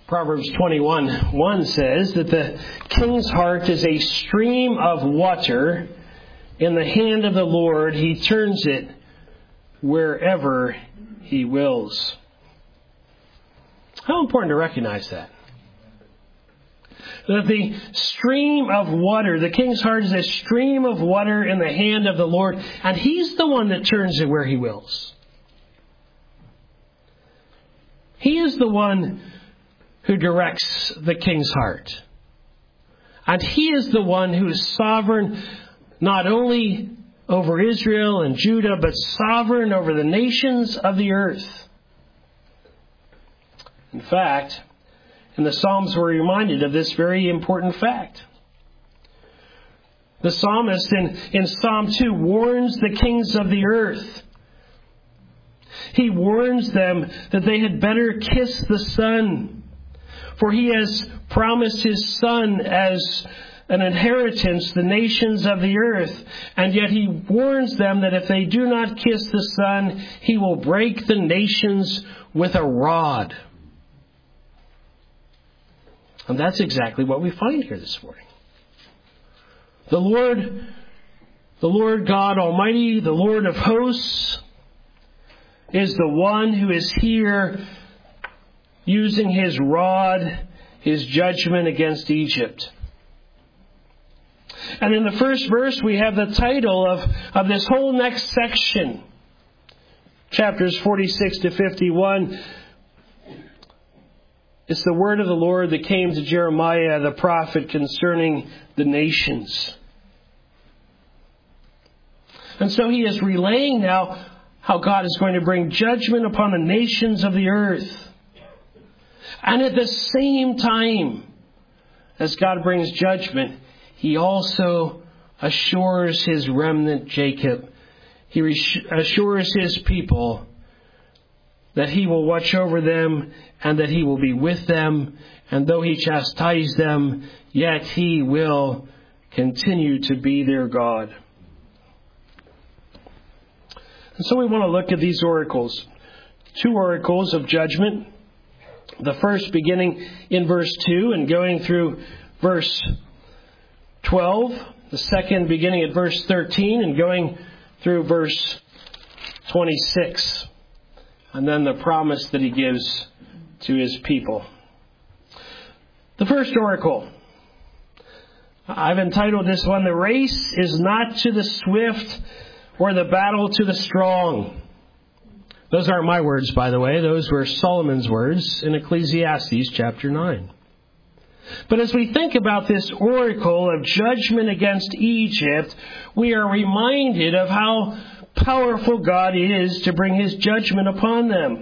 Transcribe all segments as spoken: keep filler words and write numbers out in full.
Proverbs twenty-one one says that the king's heart is a stream of water in the hand of the Lord. He turns it wherever he wills. How important to recognize that. That the stream of water, the king's heart is a stream of water in the hand of the Lord, and he's the one that turns it where he wills. He is the one who directs the king's heart. And he is the one who is sovereign not only over Israel and Judah, but sovereign over the nations of the earth. In fact, in the Psalms we're reminded of this very important fact. The psalmist in, in Psalm two warns the kings of the earth. He warns them that they had better kiss the Son, for he has promised his Son as an inheritance the nations of the earth. And yet he warns them that if they do not kiss the Son, he will break the nations with a rod. And that's exactly what we find here this morning. The Lord, the Lord God Almighty, the Lord of hosts, is the one who is here using his rod, his judgment against Egypt. And in the first verse, we have the title of, of this whole next section, chapters forty-six to fifty-one. It's the word of the Lord that came to Jeremiah the prophet concerning the nations. And so he is relaying now how God is going to bring judgment upon the nations of the earth. And at the same time, as God brings judgment, he also assures his remnant Jacob. He assures his people that he will watch over them and that he will be with them. And though he chastise them, yet he will continue to be their God. And so we want to look at these oracles. Two oracles of judgment. The first beginning in verse two and going through verse twelve. The second beginning at verse thirteen and going through verse twenty-six. And then the promise that he gives to his people. The first oracle. I've entitled this one, "The race is not to the swift, or the battle to the strong." Those aren't my words, by the way. Those were Solomon's words in Ecclesiastes chapter nine. But as we think about this oracle of judgment against Egypt, we are reminded of how powerful God is to bring his judgment upon them.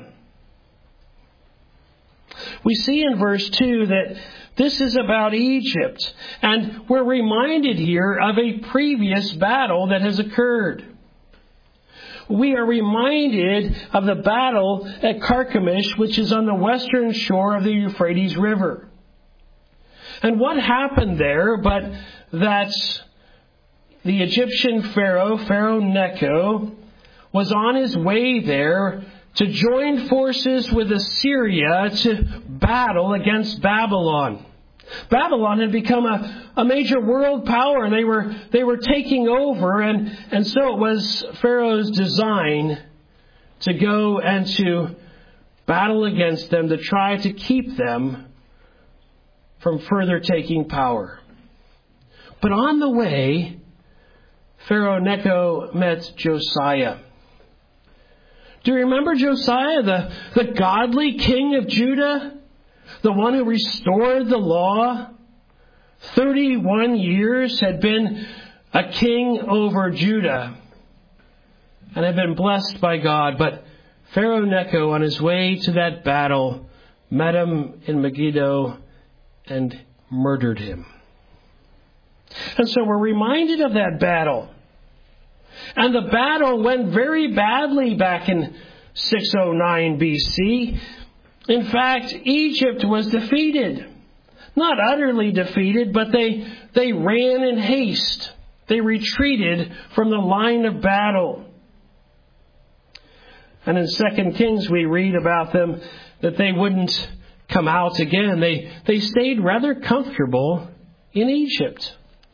We see in verse two that this is about Egypt, and we're reminded here of a previous battle that has occurred. We are reminded of the battle at Carchemish, which is on the western shore of the Euphrates River. And what happened there but that the Egyptian Pharaoh, Pharaoh Necho, was on his way there to join forces with Assyria to battle against Babylon. Babylon had become a, a major world power. They were they were taking over, and, and so it was Pharaoh's design to go and to battle against them, to try to keep them from further taking power. But on the way, Pharaoh Necho met Josiah. Do you remember Josiah, the, the godly king of Judah? The one who restored the law? thirty-one years had been a king over Judah and had been blessed by God. But Pharaoh Necho, on his way to that battle, met him in Megiddo and murdered him. And so we're reminded of that battle. And the battle went very badly back in six oh nine B C. In fact, Egypt was defeated. Not utterly defeated, but they, they ran in haste. They retreated from the line of battle. And in Second Kings we read about them that they wouldn't come out again, they, they stayed rather comfortable in Egypt.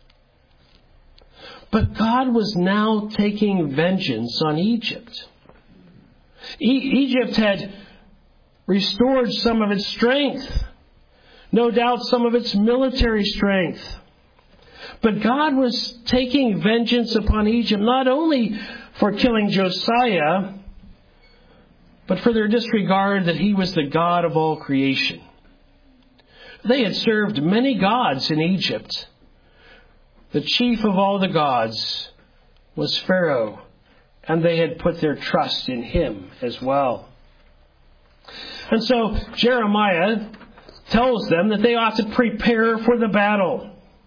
But God was now taking vengeance on Egypt. E- Egypt had restored some of its strength. No doubt some of its military strength. But God was taking vengeance upon Egypt, not only for killing Josiah, but for their disregard that he was the God of all creation. They had served many gods in Egypt. The chief of all the gods was Pharaoh, and they had put their trust in him as well. And so Jeremiah tells them that they ought to prepare for the battle.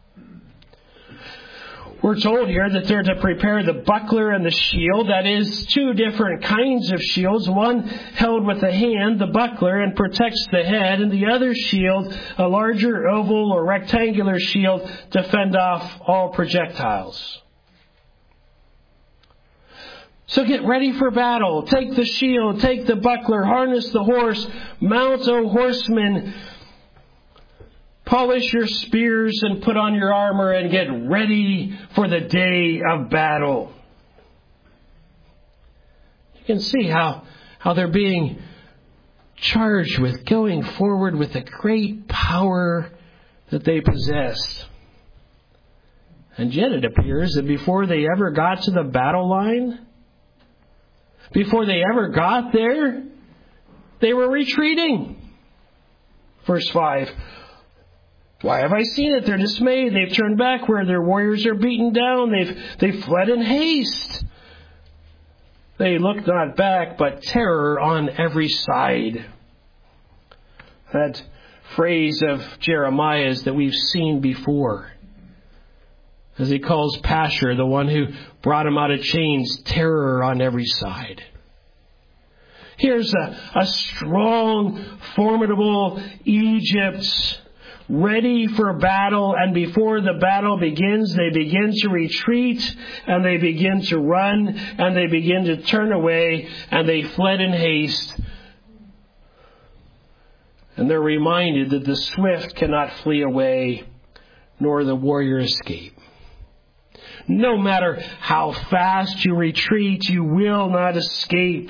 We're told here that they're to prepare the buckler and the shield. That is, two different kinds of shields. One held with the hand, the buckler, and protects the head, and the other shield, a larger oval or rectangular shield, to fend off all projectiles. So get ready for battle. Take the shield, take the buckler, harness the horse, mount, O horsemen, polish your spears and put on your armor and get ready for the day of battle. You can see how, how they're being charged with going forward with the great power that they possessed. And yet it appears that before they ever got to the battle line, before they ever got there, they were retreating. Verse five. Why have I seen it? They're dismayed. They've turned back where their warriors are beaten down. They've, they've fled in haste. They look not back, but terror on every side. That phrase of Jeremiah's that we've seen before. As he calls Pashur, the one who brought him out of chains, terror on every side. Here's a, a strong, formidable Egypt, ready for battle, and before the battle begins, they begin to retreat, and they begin to run, and they begin to turn away, and they fled in haste. And they're reminded that the swift cannot flee away, nor the warrior escape. No matter how fast you retreat, you will not escape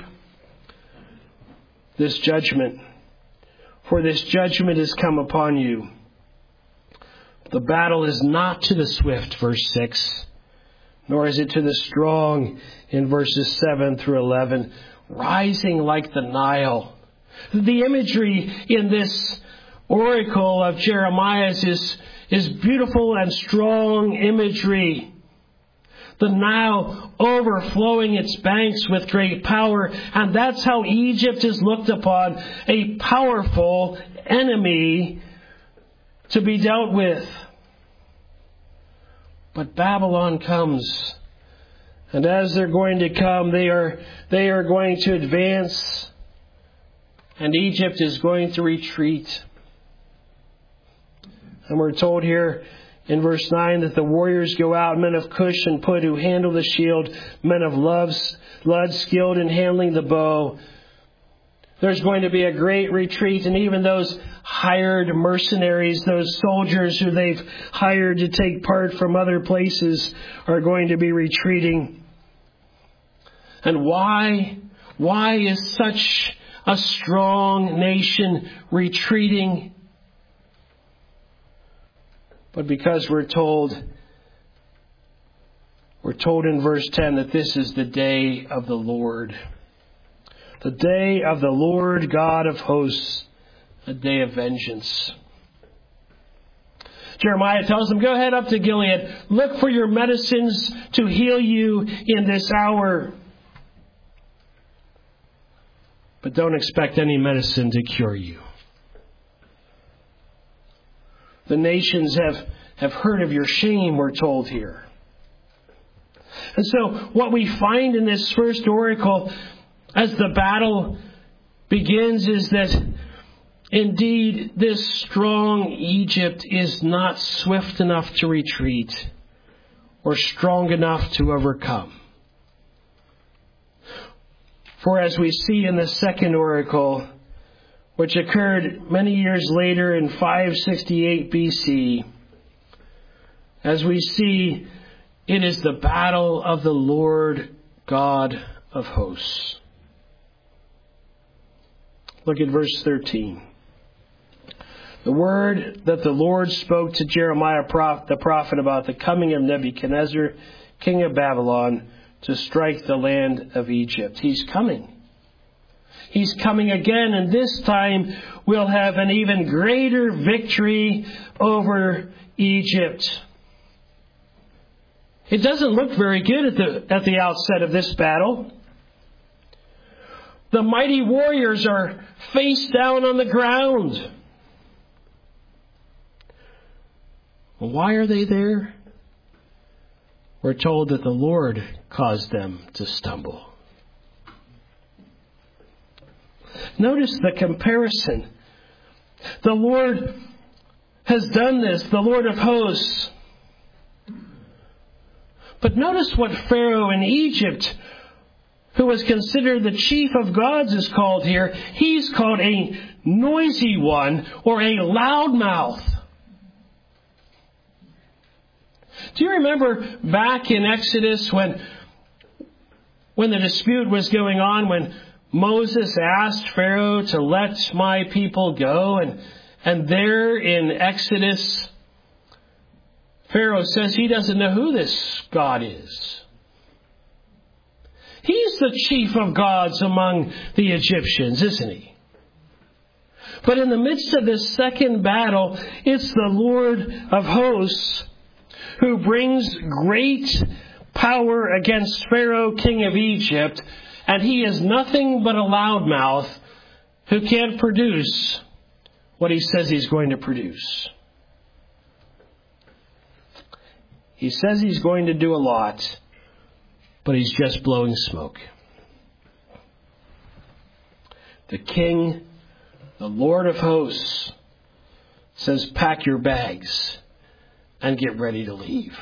this judgment. For this judgment has come upon you. The battle is not to the swift, verse six, nor is it to the strong, in verses seven through eleven, rising like the Nile. The imagery in this oracle of Jeremiah's is, is beautiful and strong imagery. The Nile overflowing its banks with great power, and that's how Egypt is looked upon, a powerful enemy to be dealt with. But Babylon comes, and as they're going to come, they are they are going to advance, and Egypt is going to retreat. And we're told here in verse nine that the warriors go out, men of Cush and Put who handle the shield, men of Lud skilled in handling the bow. There's going to be a great retreat, and even those hired mercenaries, those soldiers who they've hired to take part from other places, are going to be retreating. And why? Why is such a strong nation retreating? But because we're told, we're told in verse ten that this is the day of the Lord. The day of the Lord God of hosts, a day of vengeance. Jeremiah tells them, go ahead up to Gilead. Look for your medicines to heal you in this hour. But don't expect any medicine to cure you. The nations have, have heard of your shame, we're told here. And so what we find in this first oracle as the battle begins is that indeed this strong Egypt is not swift enough to retreat or strong enough to overcome. For as we see in the second oracle, which occurred many years later in five sixty-eight B C. As we see, it is the battle of the Lord God of hosts. Look at verse thirteen. The word that the Lord spoke to Jeremiah the prophet about the coming of Nebuchadnezzar, king of Babylon, to strike the land of Egypt. He's coming. He's coming again, and this time we'll have an even greater victory over Egypt. It doesn't look very good at the, at the outset of this battle. The mighty warriors are face down on the ground. Well, why are they there? We're told that the Lord caused them to stumble. Notice the comparison. The Lord has done this, the Lord of hosts. But notice what Pharaoh in Egypt, who was considered the chief of gods, is called here. He's called a noisy one, or a loudmouth. Do you remember back in Exodus when, when the dispute was going on, when Moses asked Pharaoh to let my people go, and, and there in Exodus, Pharaoh says he doesn't know who this God is. He's the chief of gods among the Egyptians, isn't he? But in the midst of this second battle, it's the Lord of hosts who brings great power against Pharaoh, king of Egypt, and he is nothing but a loudmouth who can't produce what he says he's going to produce. He says he's going to do a lot, but he's just blowing smoke. The King, the Lord of hosts, says, pack your bags and get ready to leave.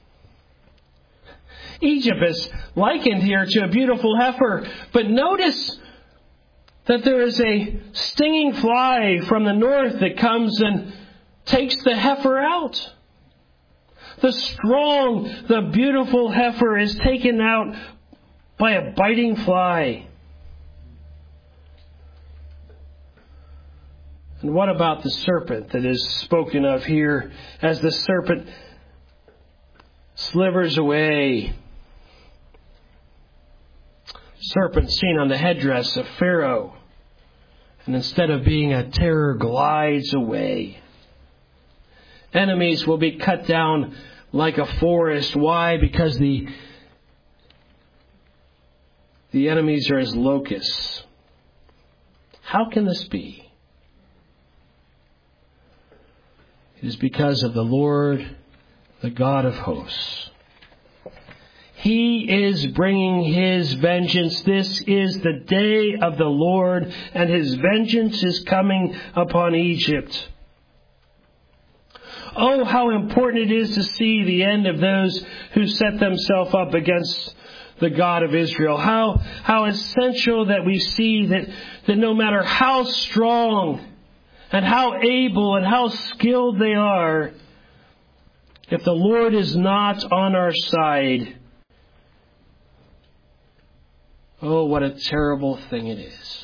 Egypt is likened here to a beautiful heifer, but notice that there is a stinging fly from the north that comes and takes the heifer out. The strong, the beautiful heifer is taken out by a biting fly. And what about the serpent that is spoken of here as the serpent slivers away? Serpent seen on the headdress of Pharaoh, and instead of being a terror, glides away. Enemies will be cut down like a forest. Why? Because the the enemies are as locusts. How can this be? It is because of the Lord, the God of hosts. He is bringing His vengeance. This is the day of the Lord, and His vengeance is coming upon Egypt. Oh, how important it is to see the end of those who set themselves up against the God of Israel. How, how essential that we see that, that no matter how strong and how able and how skilled they are, if the Lord is not on our side, oh, what a terrible thing it is.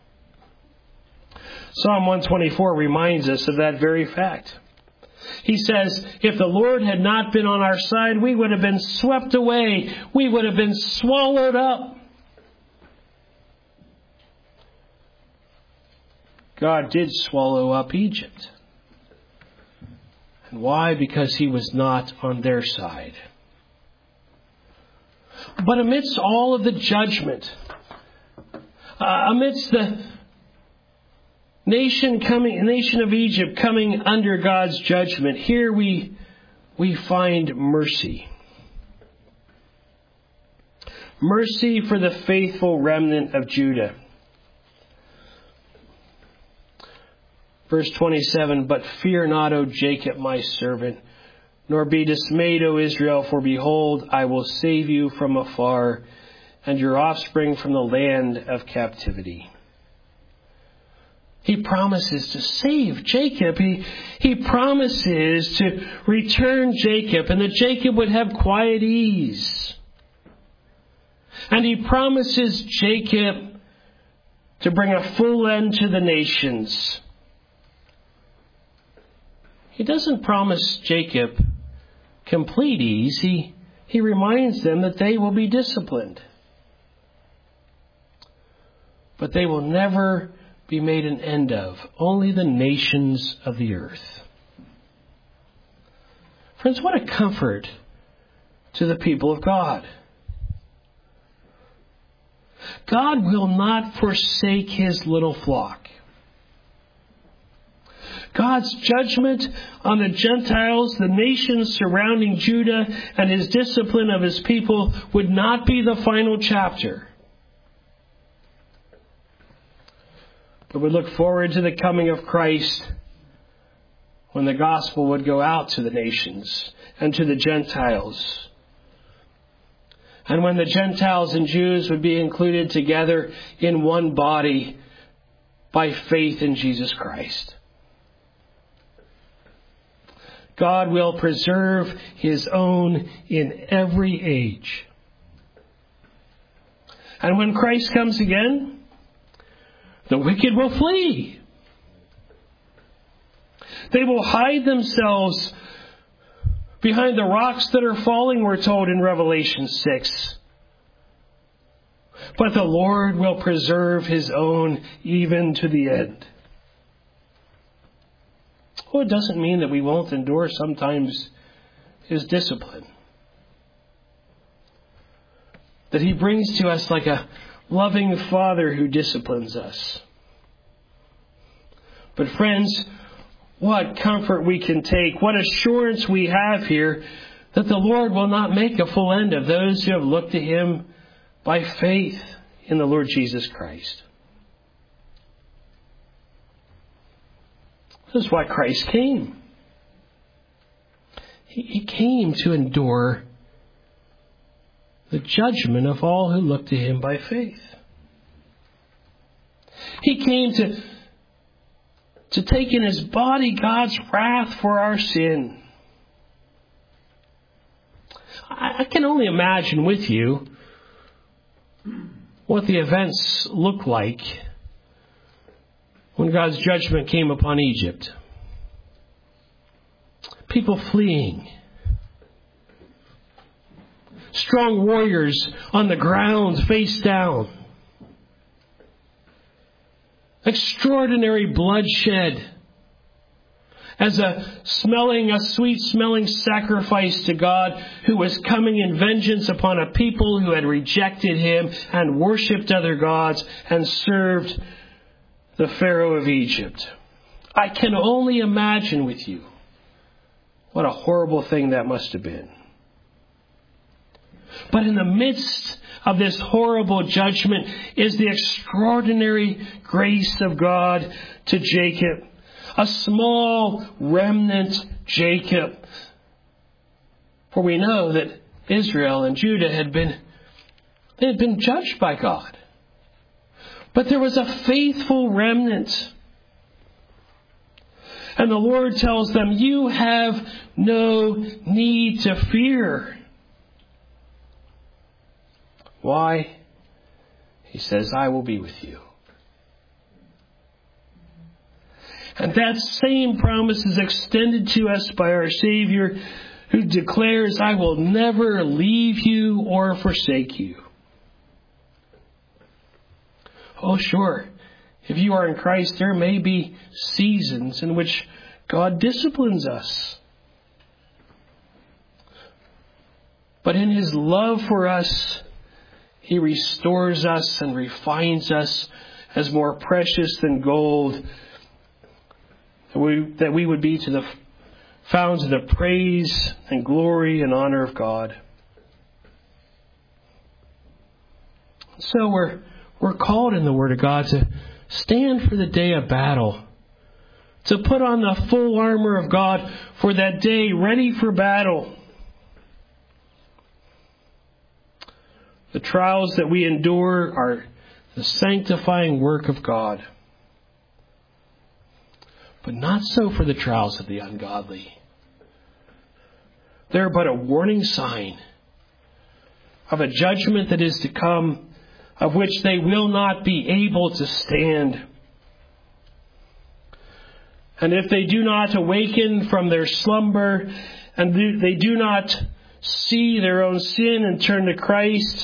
Psalm one twenty-four reminds us of that very fact. He says, if the Lord had not been on our side, we would have been swept away. We would have been swallowed up. God did swallow up Egypt. And why? Because He was not on their side. But amidst all of the judgment, uh, amidst the nation coming, nation of Egypt coming under God's judgment, here we we find mercy. Mercy for the faithful remnant of Judah. Verse twenty-seven, but fear not, O Jacob, my servant, nor be dismayed, O Israel, for behold, I will save you from afar, and your offspring from the land of captivity. He promises to save Jacob. He, he promises to return Jacob and that Jacob would have quiet ease. And he promises Jacob to bring a full end to the nations. He doesn't promise Jacob complete ease. He, he reminds them that they will be disciplined. But they will never be made an end of. Only the nations of the earth. Friends, what a comfort to the people of God. God will not forsake his little flock. God's judgment on the Gentiles, the nations surrounding Judah, and his discipline of his people would not be the final chapter. But we look forward to the coming of Christ when the gospel would go out to the nations and to the Gentiles. And when the Gentiles and Jews would be included together in one body by faith in Jesus Christ. God will preserve his own in every age. And when Christ comes again, the wicked will flee. They will hide themselves behind the rocks that are falling, we're told in Revelation six. But the Lord will preserve his own even to the end. Well, it doesn't mean that we won't endure sometimes his discipline. That he brings to us like a loving father who disciplines us. But friends, what comfort we can take, what assurance we have here that the Lord will not make a full end of those who have looked to him by faith in the Lord Jesus Christ. This is why Christ came. He, he came to endure the judgment of all who look to him by faith. He came to, to take in his body God's wrath for our sin. I, I can only imagine with you what the events looked like when God's judgment came upon Egypt. People fleeing. Strong warriors on the ground, face down. Extraordinary bloodshed as a smelling, a sweet smelling sacrifice to God who was coming in vengeance upon a people who had rejected him and worshipped other gods and served the Pharaoh of Egypt. I can only imagine with you what a horrible thing that must have been. But in the midst of this horrible judgment is the extraordinary grace of God to Jacob. A small remnant Jacob. For we know that Israel and Judah had been, they had been judged by God. But there was a faithful remnant. And the Lord tells them, you have no need to fear. Why? He says, I will be with you. And that same promise is extended to us by our Savior, who declares, I will never leave you or forsake you. Oh, sure. If you are in Christ, there may be seasons in which God disciplines us. But in his love for us, he restores us and refines us as more precious than gold, that we, that we would be to the found to the praise and glory and honor of God. So we're we're called in the Word of God to stand for the day of battle, to put on the full armor of God for that day, ready for battle. The trials that we endure are the sanctifying work of God. but not so for the trials of the ungodly. They're but a warning sign of a judgment that is to come, of which they will not be able to stand. And if they do not awaken from their slumber, and they do not see their own sin and turn to Christ,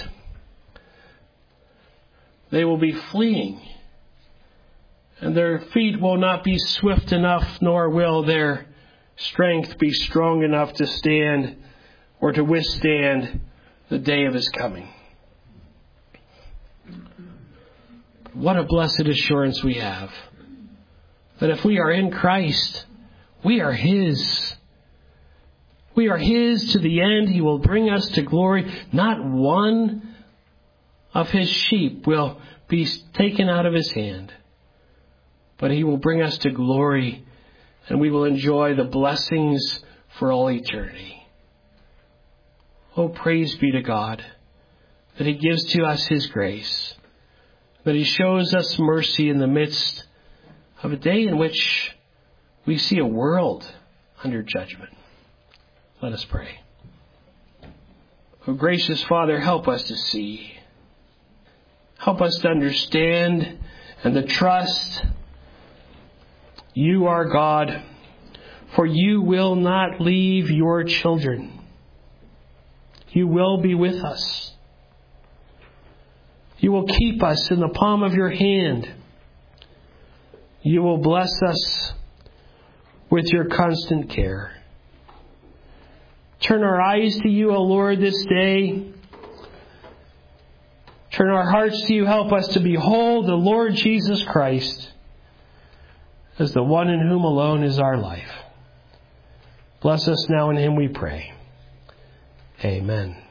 they will be fleeing. And their feet will not be swift enough, nor will their strength be strong enough to stand or to withstand the day of His coming. What a blessed assurance we have that if we are in Christ, we are His. We are His to the end. He will bring us to glory. Not one of His sheep will be taken out of His hand, but He will bring us to glory, and we will enjoy the blessings for all eternity. Oh, praise be to God that He gives to us His grace, that He shows us mercy in the midst of a day in which we see a world under judgment. Let us pray. Oh, gracious Father, help us to see. Help us to understand and to trust You are God, for You will not leave Your children. You will be with us. You will keep us in the palm of Your hand. You will bless us with Your constant care. Turn our eyes to You, O Lord, this day. Turn our hearts to You. Help us to behold the Lord Jesus Christ as the one in whom alone is our life. Bless us now in Him, we pray. Amen.